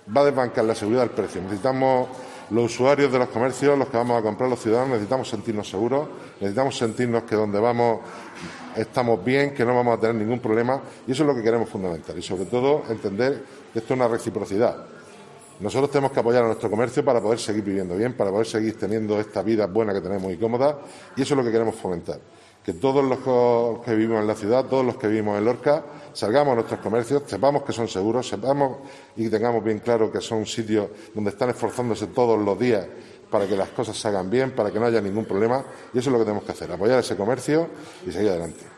va a desbancar la seguridad del precio. Necesitamos, los usuarios de los comercios, los que vamos a comprar, los ciudadanos, necesitamos sentirnos seguros, necesitamos sentirnos que donde vamos estamos bien, que no vamos a tener ningún problema, y eso es lo que queremos fundamentar. Y sobre todo entender que esto es una reciprocidad. Nosotros tenemos que apoyar a nuestro comercio para poder seguir viviendo bien, para poder seguir teniendo esta vida buena que tenemos y cómoda, y eso es lo que queremos fomentar. Que todos los que vivimos en la ciudad, todos los que vivimos en Lorca, salgamos a nuestros comercios, sepamos que son seguros, sepamos y tengamos bien claro que son sitios donde están esforzándose todos los días para que las cosas se hagan bien, para que no haya ningún problema, y eso es lo que tenemos que hacer, apoyar ese comercio y seguir adelante.